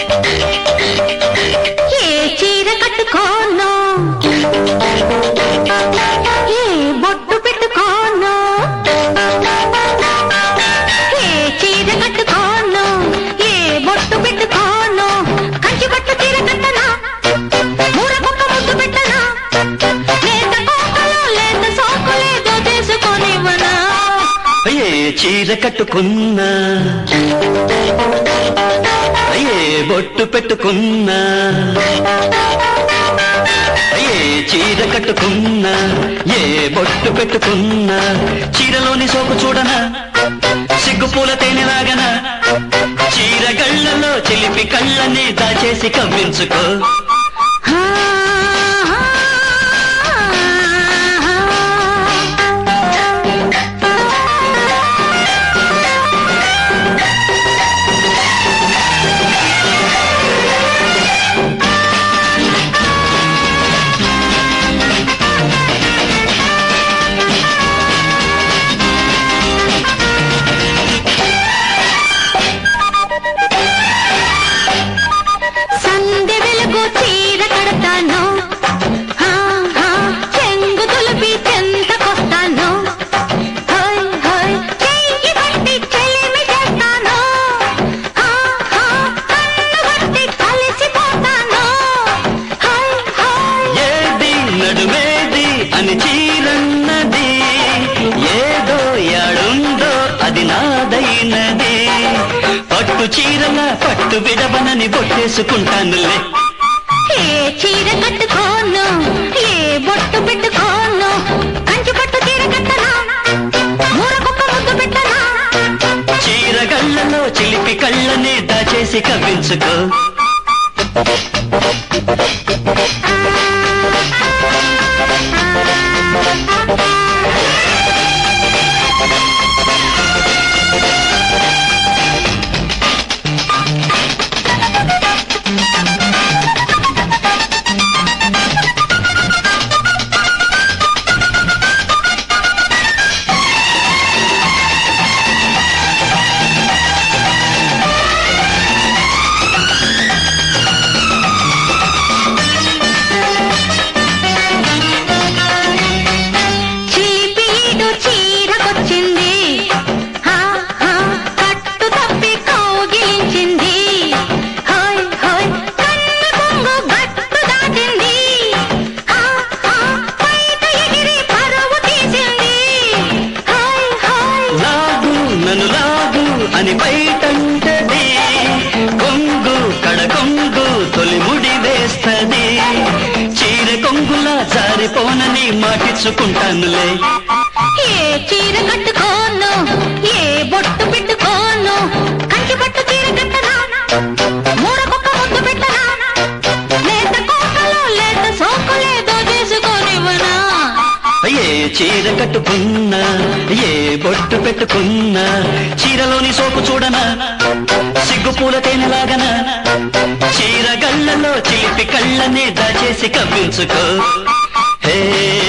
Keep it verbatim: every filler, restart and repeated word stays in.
ఏ చీర కట్టుకోను ఏ బొట్టు పెట్టుకోను ఏ చీర కట్టుకోను ఏ బొట్టు పెట్టుకోను కంచి పట్టు చీర కట్టనా మూర కుక్క ముద్దు పెట్టనా లేత కోకలో లేత సోకులేదో చేసుకొనివ్వనా ఏ చీర కట్టుకున్నా ఏ బొట్టు పెట్టుకున్నా ఏ చీర కట్టుకున్నా ఏ బొట్టు పెట్టుకున్నా చీరలోని సోకు చూడనా సిగ్గుపూల తేనెలాగనా చీర గళ్ళలో చిలిపి కళ్ళని దాచేసి కవ్వించుకో సందె వెలుగు చీర కడతాను చెంగు తులిపి చెంతకొస్తాను చెయ్యి పట్టి చెలిమి చేస్తాను కన్ను పట్టి కలిసిపోతాను ఏది నడుమేది అని చీరన్నది ఏదో యాడుందో అది నాదైనది పట్టు చీరలా పట్టు విడవనని బొట్టేసుకుంటానులే ఏ చీర కట్టుకోను ఏ బొట్టు పెట్టుకోను కంచి పట్టు చీర కట్టనా మూర కుక్క ముద్దు పెట్టనా చీర గళ్ళలో చిలిపి కళ్ళని దాచేసి కవ్వించుకో చిలిపీడు చీరకొచ్చింది కట్టు తప్పి కౌగిలించింది హాయ్ హాయ్ కన్ను కొంగు గట్టు దాటింది పైట ఎగిరి పరువు తీసింది హాయ్ హాయ్ లాగు నన్ను లాగు అని బయటంటది కొంగు కడ కొంగు తొలి ముడి వేస్తది చీర కొంగులా జారిపోనని మాటిచ్చుకుంటానులే ఏ చీర కట్టుకోను ఏ బొట్టు పెట్టుకోను కంచి పట్టు చీర కట్టనా మూర కుక్క ముద్దు పెట్టనా లేత కోకలో లేత సోకులేదో చేసుకొనివ్వనా ఏ చీర కట్టుకున్నా ఏ బొట్టు పెట్టుకున్నా చీరలోని సోకు చూడనా సిగ్గుపూల తేనెలాగనా చీర గళ్ళలో చిలిపి కళ్ళని దాచేసి కవ్వించుకో హే